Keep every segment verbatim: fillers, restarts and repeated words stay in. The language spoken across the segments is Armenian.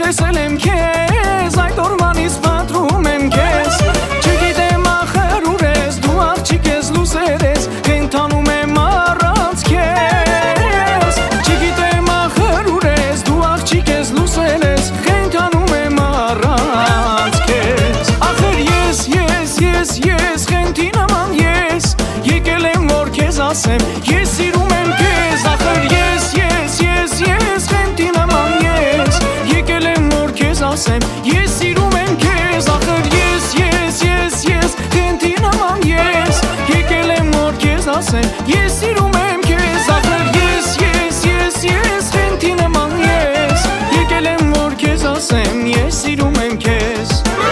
տեսել եմ քեզ, այդ օրվանից պատրում եմ քեզ։ Չգիտեմ ախր ուր ես, դու աղջիկ ես, լուսեր ես, կենթանում եմ առանց քեզ։ Չգիտեմ ախր ուր ես, դու աղջիկ ես, լուսեր ես, կենթանում եմ առանց քեզ։ Ախր ես, ես, ես, ես, կենթի նման ես, եկել եմ որ քեզ ասեմ, ես սիրում եմ քեզ։ Ախր ես, ես, ես, ես, կենթի նման ես, եկել եմ որ քեզ ասեմ, ես սիրում եմ քեզ։ Ախր ես, ես, ես, ես, կենթի նման ես, եկել եմ որ քեզ ասեմ, ես սիրում եմ քեզ։ Ախր ես, ես, ես, ես, կենթի նման ես, եկել եմ որ քեզ ասեմ, ես սիրում եմ քեզ։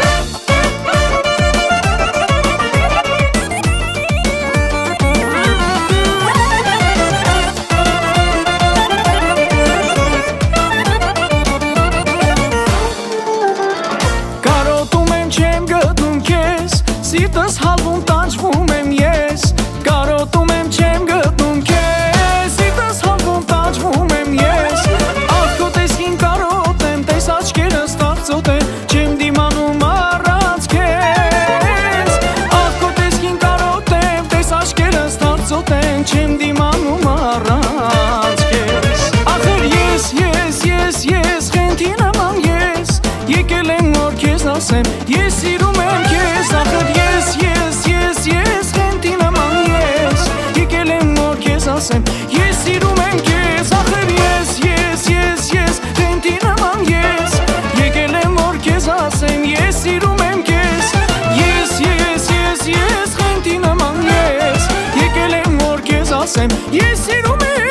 Սիրտս հալվում տանջվում եմ ես, կարոտում եմ չեմ գտնում քեզ, սիրտս հալվում տանջվում եմ ես, ախ քո տեսքին կարոտեմ, տես աչքերս տաղծոտ են, չեմ դիմանում առանց քեզ, ախ քո տեսքին կարոտեմ, տես աչքերս տաղծոտ են, չեմ դիմանում առանց քեզ։ Ախր ես, ես, ես, ես, խենթի նման ես, եկել եմ որ քեզ ասեմ, ես սիրում եմ քեզ։ Ախր ես, ես, ես, ես, խենթի նման ես, եկել եմ որ քեզ ասեմ, ես սիրում եմ քեզ։ Ախր ես, ես, ես, ես, խենթի նման ես, եկել եմ որ քեզ ասեմ, ես սիրում եմ քեզ։ Ես, ես, ես, ես, խենթի նման ես, եկել եմ որ քեզ ասեմ, ես սիրում եմ քեզ։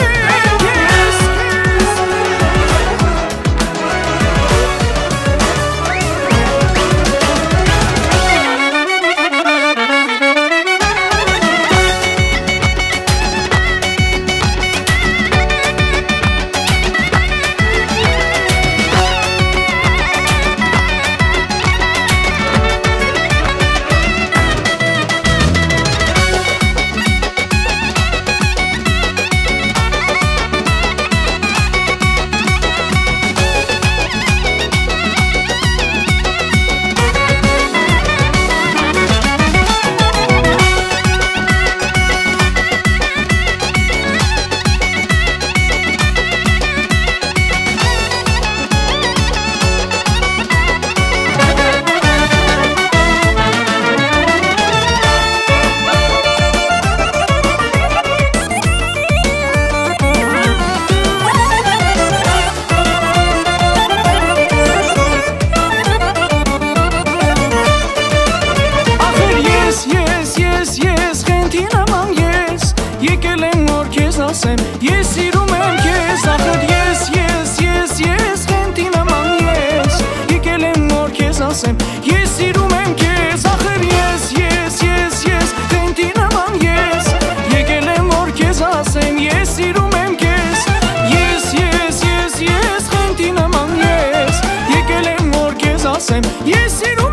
Եկել եմ որ քեզ ասեմ, ես սիրում եմ քեզ։ Ախր ես, ես, ես, ես, խենթի նման ես, եկել եմ որ քեզ ասեմ, ես սիրում եմ քեզ։ Ախր ես, ես, ես, ես, խենթի նման ես, եկել եմ որ քեզ ասեմ, ես սիրում եմ քեզ։ Ես, ես, ես, ես, խենթի նման ես, եկել եմ որ քեզ ասեմ, ես սիրում